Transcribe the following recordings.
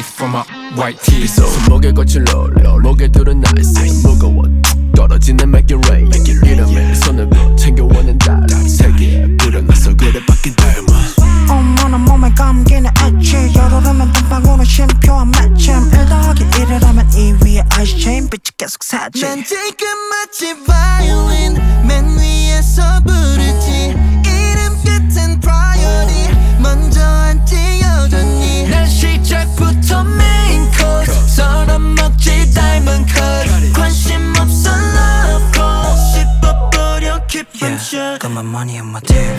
teeth on my white teeth. 손목에 거친 롤 목에 두른 아이스 무거워 떨어지는 make it rain 이러면 손을 챙겨오는 달 세계에 뿌려놔서 그래 바뀐 닮아 어머나 몸에 감기는 엣지 열오르면 땀방울은 쉼표한 마침 1더하기 1을 하면 2 위에 아이스체인 빛이 계속 사지 난 지금 마치 바이올린 맨 위에서 부르지 이름 끝엔 priority 먼저 앉지 여전히 난 시작부터 메인 코스 서로 먹지 diamond cut 관심 없어 love call 씹어버려 깊은 shot Got my money on my tip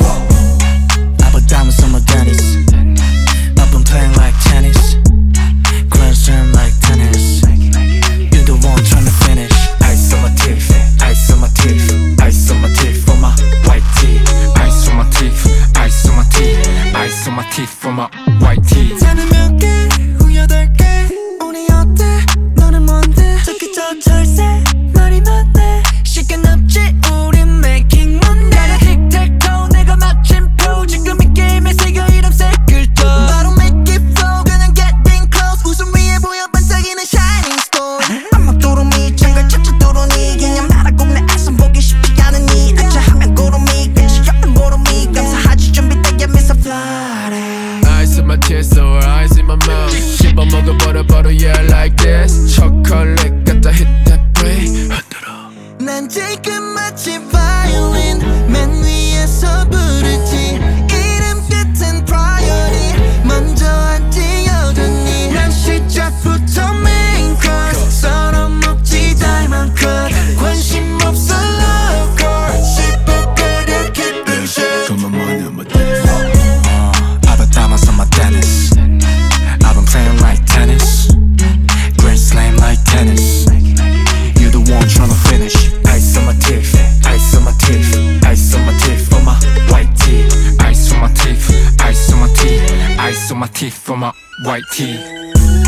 I put diamonds on my panties I've been playing like tennis Grand slam like tennis You the one tryna finish Ice on my teeth, ice on my teeth, ice on my teeth on my white teeth. Ice on my teeth, ice on my teeth, ice on my teeth on my white teeth. 나는 몇 개, 후 8개 우리 어때, 너는 뭔데 저기 저 철새, 말이 많네 쉽게 남지 우린 making money 나는 tic-tac-toe 내가 마침표 지금 이 게임에 새겨 이름 색을 떠 바로 make it flow 그냥 getting close 웃음 위에 보여 반짝이는 shining stone 암막 도루미 장갈 찾아 도루니 그냥 나라 꼭내 애선 보기 쉽지 않으니 액자하면 고루미 끝이 없는 보루미 감사하지 준비되게 Mr. Friday Ice in my chest or ice in my mouth 씹어먹어버려 바로 yeah like this 초콜릿 갖다 hit that break 흔들어 난 지금 마치 바이올린 맨 위에서 부르지 이름 끝엔 priority 먼저 앉지 여전히 난 시작부터 main course 서로 먹지 diamond cut 관심 없어 love call 씹어버려 깊은 shot Got my money on my teeth I've been diamonds on my tennis I've been playing like tennis Grand slam like tennis You the one tryna finish Ice on my teeth, ice on my teeth, ice on my teeth on my white teeth. Ice on my teeth, ice on my teeth, ice on my teeth on my white teeth.